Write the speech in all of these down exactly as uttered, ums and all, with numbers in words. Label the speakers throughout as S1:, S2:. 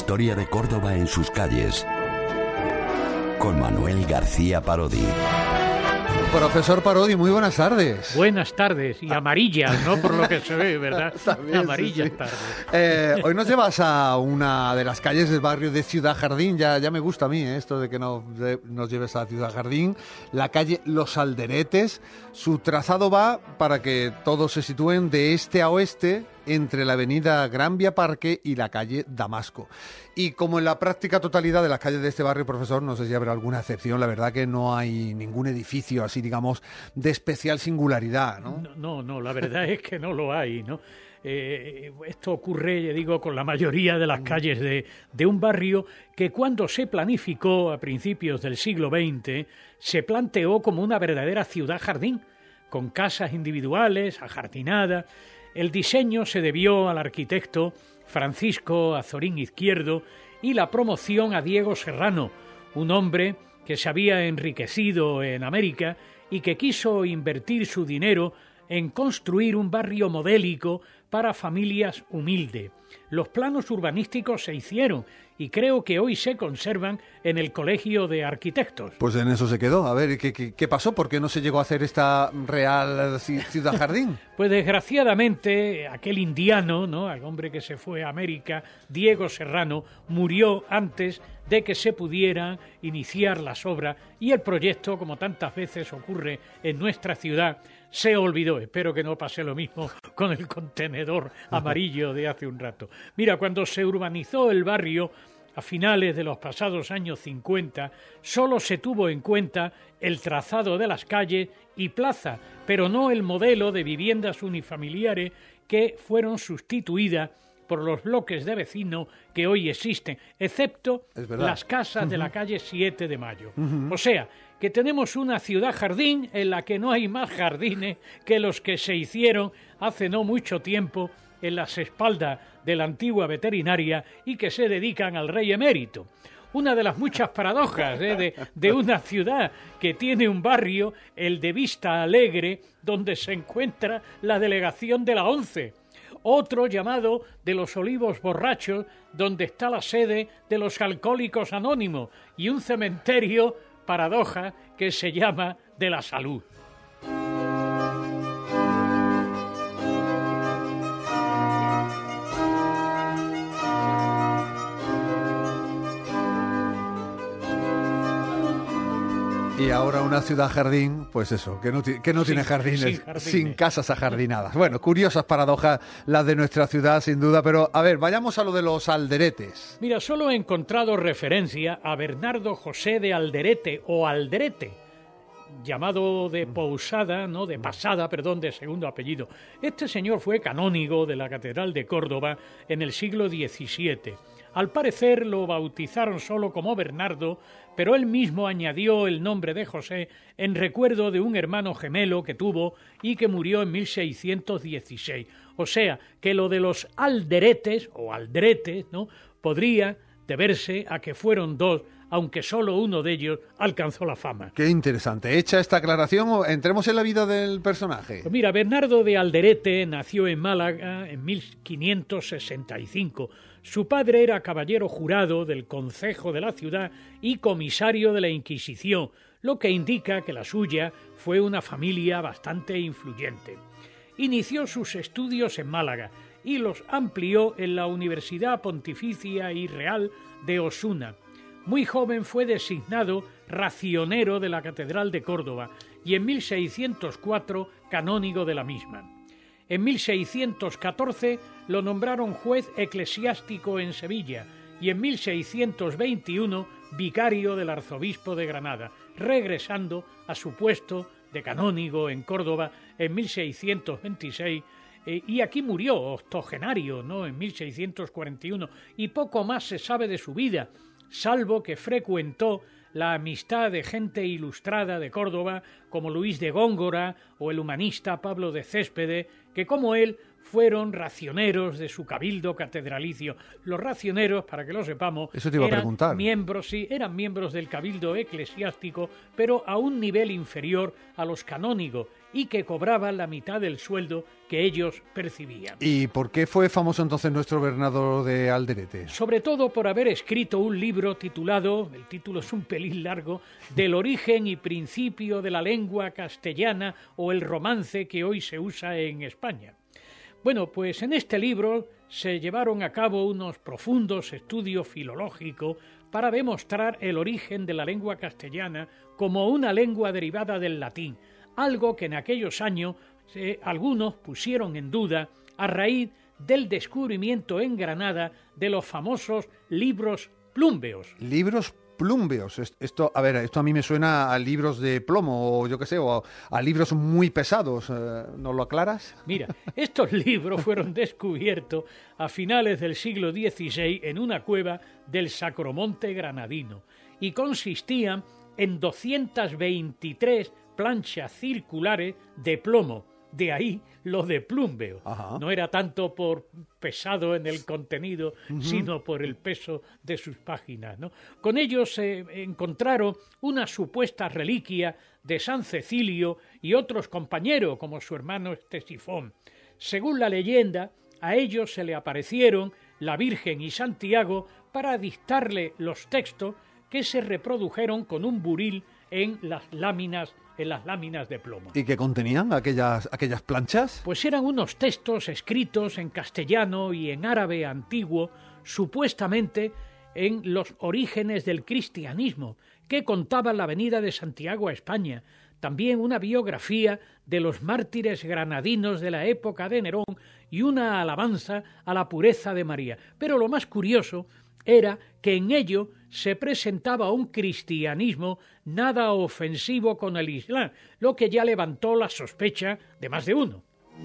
S1: historia de Córdoba en sus calles, con Manuel García Parodi.
S2: Profesor Parodi, muy buenas tardes.
S3: Buenas tardes, y amarillas, ¿no? Por lo que se ve, ¿verdad? También, amarillas sí, sí. tardes.
S2: Eh, hoy nos llevas a una de las calles del barrio de Ciudad Jardín. Ya, ya me gusta a mí ¿eh? esto de que nos, de, nos lleves a Ciudad Jardín. La calle Los Alderetes. Su trazado va para que todos se sitúen de este a oeste, entre la avenida Gran Vía Parque y la calle Damasco. Y como en la práctica totalidad de las calles de este barrio, profesor, no sé si habrá alguna excepción, la verdad que no hay ningún edificio así, digamos, de especial singularidad, ¿no?
S3: No, no, no la verdad es que no lo hay, ¿no? Eh, esto ocurre, ya digo, con la mayoría de las calles de, de un barrio que cuando se planificó a principios del siglo veinte se planteó como una verdadera ciudad-jardín, con casas individuales, ajardinadas. El diseño se debió al arquitecto Francisco Azorín Izquierdo y la promoción a Diego Serrano, un hombre que se había enriquecido en América y que quiso invertir su dinero en construir un barrio modélico para familias humildes. Los planos urbanísticos se hicieron y creo que hoy se conservan en el Colegio de Arquitectos.
S2: Pues en eso se quedó. A ver, ¿qué, qué, qué pasó? ¿Por qué no se llegó a hacer esta Real Ciudad Jardín?
S3: Pues desgraciadamente aquel indiano, ¿no?, el hombre que se fue a América, Diego Serrano, murió antes de que se pudieran iniciar las obras y el proyecto, como tantas veces ocurre en nuestra ciudad, se olvidó. Espero que no pase lo mismo con el contenedor amarillo de hace un rato. Mira, cuando se urbanizó el barrio a finales de los pasados años cincuenta, solo se tuvo en cuenta el trazado de las calles y plaza, pero no el modelo de viviendas unifamiliares que fueron sustituidas por los bloques de vecinos que hoy existen, excepto las casas uh-huh. de la calle siete de mayo. Uh-huh. O sea, que tenemos una ciudad-jardín en la que no hay más jardines que los que se hicieron hace no mucho tiempo en las espaldas de la antigua veterinaria y que se dedican al rey emérito. Una de las muchas paradojas ¿eh? de, de una ciudad que tiene un barrio, el de Vista Alegre, donde se encuentra la delegación de la ONCE. Otro llamado de los Olivos Borrachos, donde está la sede de los Alcohólicos Anónimos, y un cementerio, paradoja, que se llama de la Salud.
S2: Y ahora una ciudad jardín, pues eso, que no, que no tiene jardines, sin, jardines, sin casas ajardinadas. Bueno, curiosas paradojas las de nuestra ciudad, sin duda, pero a ver, vayamos a lo de los Alderetes.
S3: Mira, solo he encontrado referencia a Bernardo José de Alderete o Aldrete, llamado de Pousada, no, de Pasada, perdón, de segundo apellido. Este señor fue canónigo de la Catedral de Córdoba en el siglo diecisiete. Al parecer lo bautizaron solo como Bernardo, pero él mismo añadió el nombre de José en recuerdo de un hermano gemelo que tuvo y que murió en mil seiscientos dieciséis. O sea, que lo de los Alderetes o Aldretes, ¿no?, podría deberse a que fueron dos, aunque solo uno de ellos alcanzó la fama.
S2: Qué interesante. Hecha esta aclaración, entremos en la vida del personaje.
S3: Pues mira, Bernardo de Alderete nació en Málaga en mil quinientos sesenta y cinco. Su padre era caballero jurado del concejo de la ciudad y comisario de la Inquisición, lo que indica que la suya fue una familia bastante influyente. Inició sus estudios en Málaga y los amplió en la Universidad Pontificia y Real de Osuna. Muy joven fue designado racionero de la Catedral de Córdoba y en mil seiscientos cuatro canónigo de la misma. En mil seiscientos catorce lo nombraron juez eclesiástico en Sevilla y en mil seiscientos veintiuno vicario del arzobispo de Granada, regresando a su puesto de canónigo en Córdoba en mil seiscientos veintiséis eh, y aquí murió octogenario, ¿no?, en mil seiscientos cuarenta y uno, y poco más se sabe de su vida, salvo que frecuentó la amistad de gente ilustrada de Córdoba como Luis de Góngora o el humanista Pablo de Céspedes, que como él fueron racioneros de su cabildo catedralicio. Los racioneros, para que lo sepamos,
S2: Eso te iba
S3: eran
S2: a preguntar.
S3: miembros, sí, eran miembros del cabildo eclesiástico, pero a un nivel inferior a los canónigos, y que cobraban la mitad del sueldo que ellos percibían.
S2: ¿Y por qué fue famoso entonces nuestro Bernardo de Alderete?
S3: Sobre todo por haber escrito un libro titulado, el título es un pelín largo, Del origen y principio de la lengua castellana o el romance que hoy se usa en España. Bueno, pues en este libro se llevaron a cabo unos profundos estudios filológicos para demostrar el origen de la lengua castellana como una lengua derivada del latín, algo que en aquellos años eh, algunos pusieron en duda a raíz del descubrimiento en Granada de los famosos libros plúmbeos.
S2: Libros plúmbeos. Esto, a ver, esto a mí me suena a libros de plomo o yo qué sé, o a, a libros muy pesados. ¿Nos lo aclaras?
S3: Mira, estos libros fueron descubiertos a finales del siglo dieciséis en una cueva del Sacromonte granadino y consistían en doscientas veintitrés planchas circulares de plomo. De ahí lo de plúmbeo. Ajá. No era tanto por pesado en el contenido, uh-huh. sino por el peso de sus páginas, ¿no? Con ellos se eh, encontraron una supuesta reliquia de San Cecilio y otros compañeros, como su hermano Ctesifón. Según la leyenda, a ellos se le aparecieron la Virgen y Santiago para dictarle los textos que se reprodujeron con un buril en las láminas en las láminas de plomo.
S2: ¿Y qué contenían aquellas, aquellas planchas?
S3: Pues eran unos textos escritos en castellano y en árabe antiguo, supuestamente en los orígenes del cristianismo, que contaban la venida de Santiago a España, también una biografía de los mártires granadinos de la época de Nerón y una alabanza a la pureza de María. Pero lo más curioso era que en ello se presentaba un cristianismo nada ofensivo con el Islam, lo que ya levantó la sospecha de más de uno.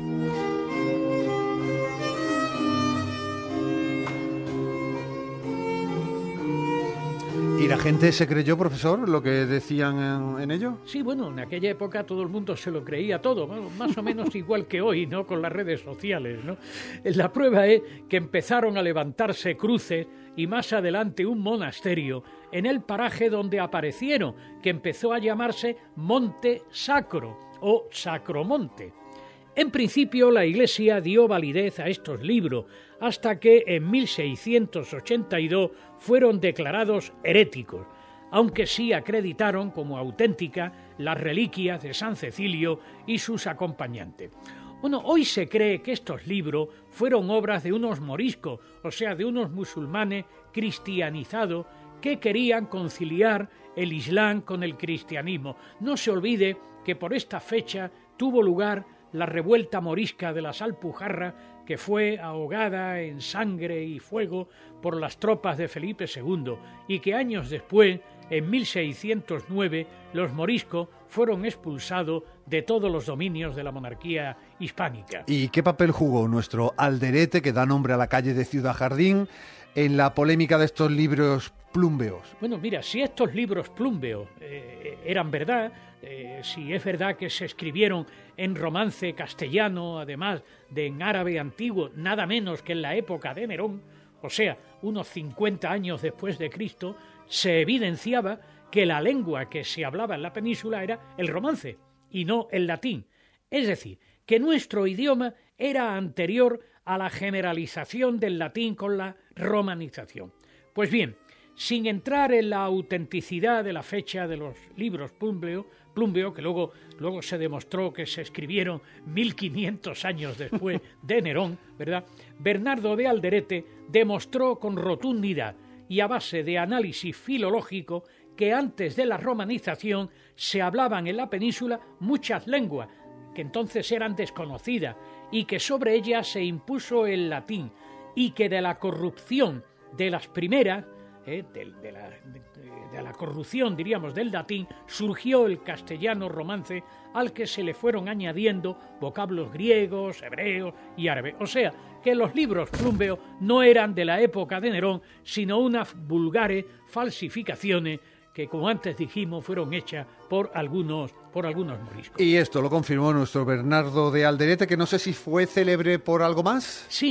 S2: ¿Y la gente se creyó, profesor, lo que decían en, en ello?
S3: Sí, bueno, en aquella época todo el mundo se lo creía todo, bueno, más o menos igual que hoy, ¿no? Con las redes sociales, ¿no? La prueba es que empezaron a levantarse cruces y más adelante un monasterio en el paraje donde aparecieron, que empezó a llamarse Monte Sacro o Sacromonte. En principio la Iglesia dio validez a estos libros hasta que en mil seiscientos ochenta y dos fueron declarados heréticos, aunque sí acreditaron como auténtica las reliquias de San Cecilio y sus acompañantes. Bueno, hoy se cree que estos libros fueron obras de unos moriscos, o sea, de unos musulmanes cristianizados que querían conciliar el Islam con el cristianismo. No se olvide que por esta fecha tuvo lugar la revuelta morisca de las Alpujarras, que fue ahogada en sangre y fuego por las tropas de Felipe segundo, y que años después, en mil seiscientos nueve, los moriscos fueron expulsados de todos los dominios de la monarquía hispánica.
S2: ¿Y qué papel jugó nuestro Alderete, que da nombre a la calle de Ciudad Jardín, en la polémica de estos libros plúmbeos?
S3: Bueno, mira, si estos libros plúmbeos eh, eran verdad, eh, si es verdad que se escribieron en romance castellano, además de en árabe antiguo, nada menos que en la época de Nerón, o sea, unos cincuenta años después de Cristo, se evidenciaba que la lengua que se hablaba en la península era el romance y no el latín. Es decir, que nuestro idioma era anterior a la generalización del latín con la romanización. Pues bien, sin entrar en la autenticidad de la fecha de los libros plúmbeo, plúmbeo que luego, luego se demostró que se escribieron mil quinientos años después de Nerón, ¿verdad? Bernardo de Alderete demostró con rotundidad y a base de análisis filológico que antes de la romanización se hablaban en la península muchas lenguas que entonces eran desconocidas y que sobre ellas se impuso el latín y que de la corrupción de las primeras, eh, de, de, la, de, de la corrupción, diríamos, del latín, surgió el castellano romance al que se le fueron añadiendo vocablos griegos, hebreos y árabes. O sea, que los libros plúmbeos no eran de la época de Nerón, sino unas vulgares falsificaciones que, como antes dijimos, fueron hechas por algunos, por algunos moriscos.
S2: Y esto lo confirmó nuestro Bernardo de Alderete, que no sé si fue célebre por algo más.
S3: Sí,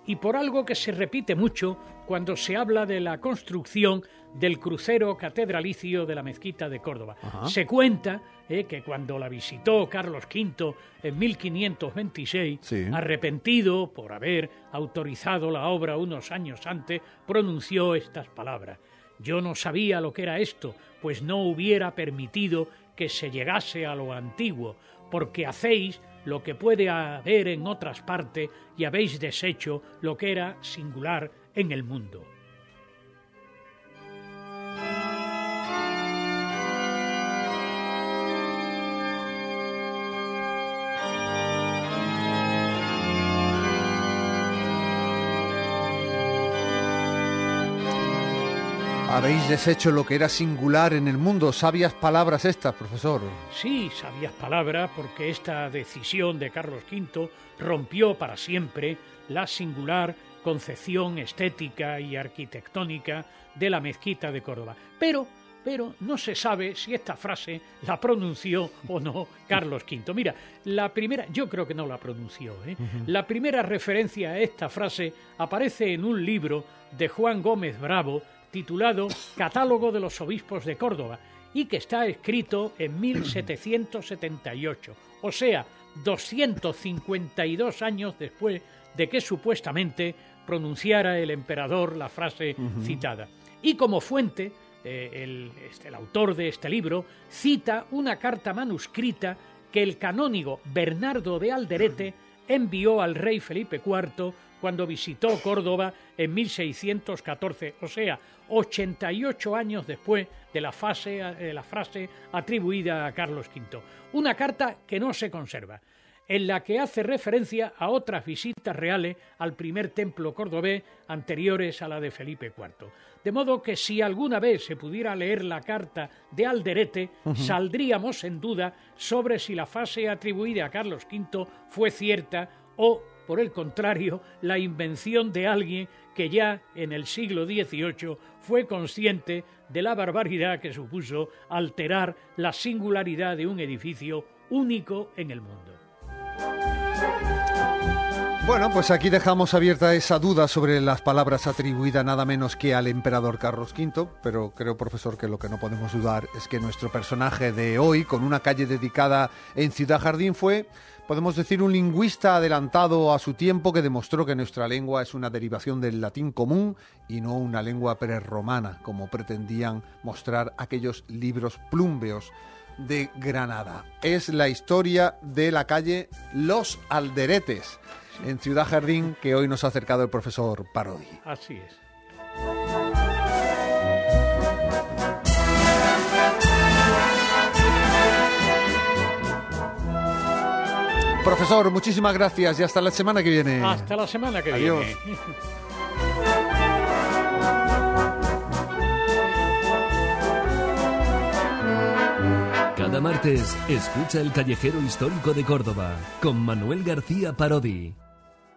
S3: y por algo que se repite mucho cuando se habla de la construcción del crucero catedralicio de la Mezquita de Córdoba. Ajá. Se cuenta eh, que cuando la visitó Carlos quinto en mil quinientos veintiséis, sí. arrepentido por haber autorizado la obra unos años antes, pronunció estas palabras: yo no sabía lo que era esto, pues no hubiera permitido que se llegase a lo antiguo, porque hacéis lo que puede haber en otras partes y habéis deshecho lo que era singular en el mundo.
S2: Habéis deshecho lo que era singular en el mundo. Sabias palabras estas, profesor.
S3: Sí, sabias palabras, porque esta decisión de Carlos quinto rompió para siempre la singular concepción estética y arquitectónica de la Mezquita de Córdoba. Pero, pero no se sabe si esta frase la pronunció o no Carlos quinto. Mira, la primera, yo creo que no la pronunció, ¿eh? Uh-huh. La primera referencia a esta frase aparece en un libro de Juan Gómez Bravo, titulado Catálogo de los Obispos de Córdoba, y que está escrito en mil setecientos setenta y ocho, o sea, doscientos cincuenta y dos años después de que supuestamente pronunciara el emperador la frase uh-huh. citada. Y como fuente, eh, el, este, el autor de este libro cita una carta manuscrita que el canónigo Bernardo de Alderete envió al rey Felipe cuarto cuando visitó Córdoba en mil seiscientos catorce, o sea, ochenta y ocho años después de la, fase, de la frase atribuida a Carlos quinto. Una carta que no se conserva, en la que hace referencia a otras visitas reales al primer templo cordobés anteriores a la de Felipe cuarto. De modo que si alguna vez se pudiera leer la carta de Alderete, uh-huh. saldríamos en duda sobre si la frase atribuida a Carlos quinto fue cierta o, por el contrario, la invención de alguien que ya en el siglo dieciocho fue consciente de la barbaridad que supuso alterar la singularidad de un edificio único en el mundo.
S2: Bueno, pues aquí dejamos abierta esa duda sobre las palabras atribuidas nada menos que al emperador Carlos quinto, pero creo, profesor, que lo que no podemos dudar es que nuestro personaje de hoy, con una calle dedicada en Ciudad Jardín, fue, podemos decir, un lingüista adelantado a su tiempo que demostró que nuestra lengua es una derivación del latín común y no una lengua prerromana, como pretendían mostrar aquellos libros plúmbeos de Granada. Es la historia de la calle Los Alderetes, en Ciudad Jardín, que hoy nos ha acercado el profesor Parodi.
S3: Así es.
S2: Profesor, muchísimas gracias y hasta la semana que viene.
S3: Hasta la semana que
S2: Adiós.
S3: viene.
S4: Cada martes, escucha El Callejero Histórico de Córdoba con Manuel García Parodi.